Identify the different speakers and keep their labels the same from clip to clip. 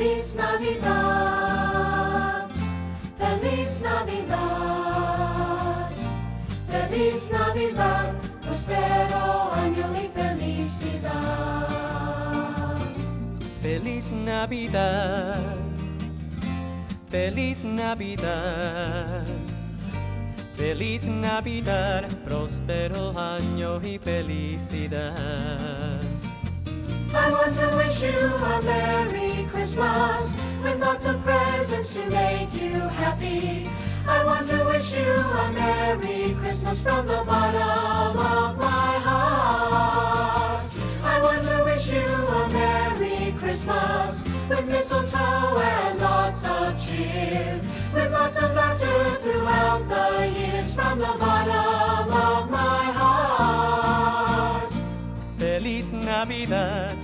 Speaker 1: Feliz Navidad, Feliz Navidad, Feliz Navidad, prospero año y felicidad.
Speaker 2: Feliz Navidad, Feliz Navidad, Feliz Navidad, próspero año y felicidad.
Speaker 1: I want to wish you a Merry Christmas with lots of presents to make you happy. I want to wish you a Merry Christmas from the bottom of my heart. I want to wish you a Merry Christmas with mistletoe and lots of cheer, with lots of laughter throughout the years from the bottom of my heart.
Speaker 2: Feliz Navidad,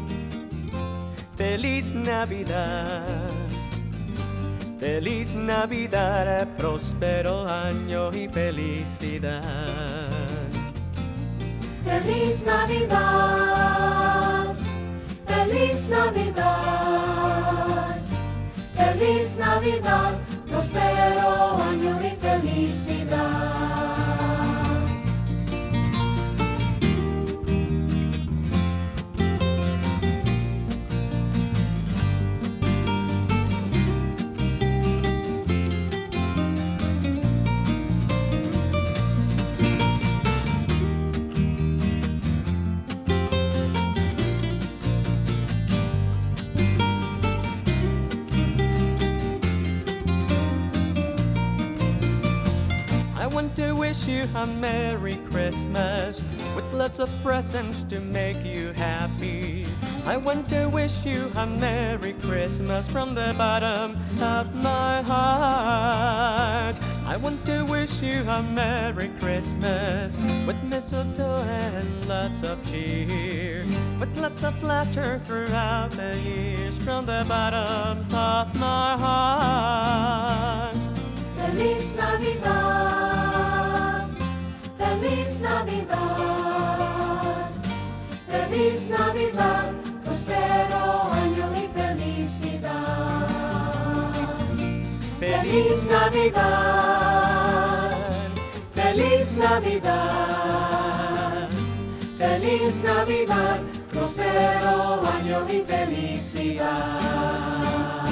Speaker 2: Feliz Navidad, Feliz Navidad, próspero año y felicidad.
Speaker 1: Feliz Navidad, Feliz Navidad, Feliz Navidad, próspero año y felicidad.
Speaker 2: I want to wish you a Merry Christmas with lots of presents to make you happy. I want to wish you a Merry Christmas from the bottom of my heart. I want to wish you a Merry Christmas with mistletoe and lots of cheer, with lots of laughter throughout the years from the bottom of my heart.
Speaker 1: Feliz Navidad, Feliz Navidad, Feliz Navidad, prospero año y felicidad. Feliz Navidad, Feliz Navidad, Feliz Navidad, prospero año y felicidad.